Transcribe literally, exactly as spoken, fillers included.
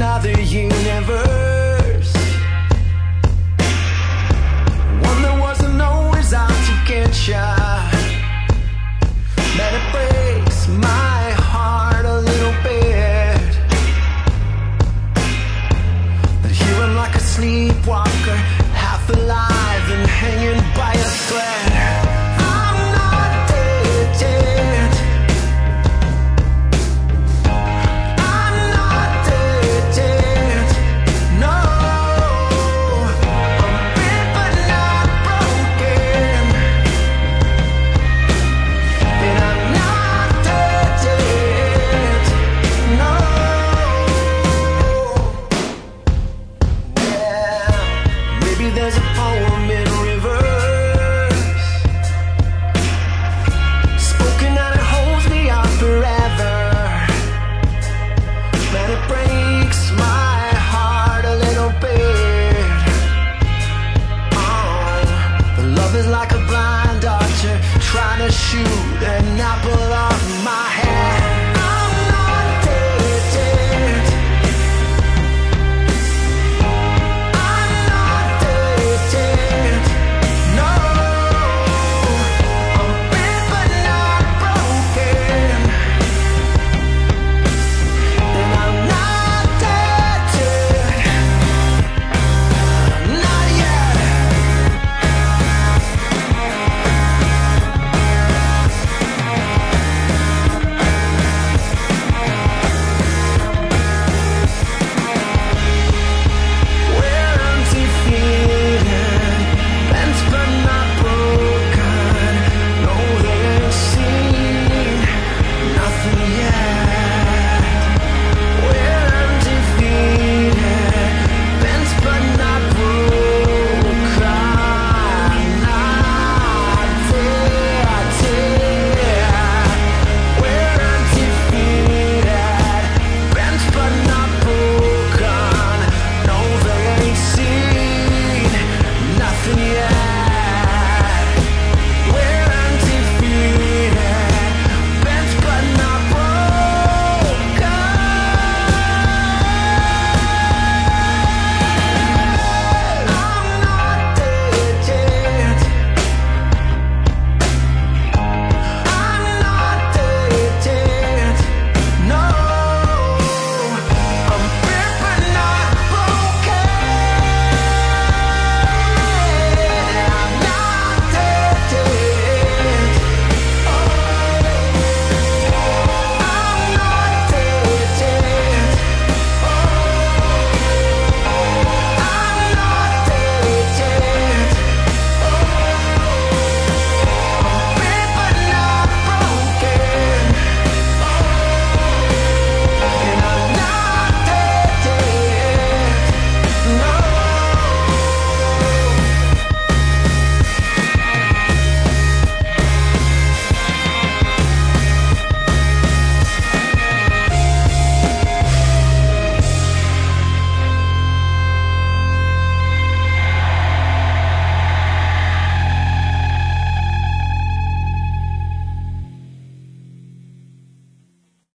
another universe, one that wasn't always out to get ya. Man, it breaks my heart a little bit that here I'm like a sleepwalker, half alive and hanging by a thread. I'm not dead, dead. I'm not dead, dead. No, I'm bent but not broken. And I'm not dead, dead. No. Yeah, maybe there's a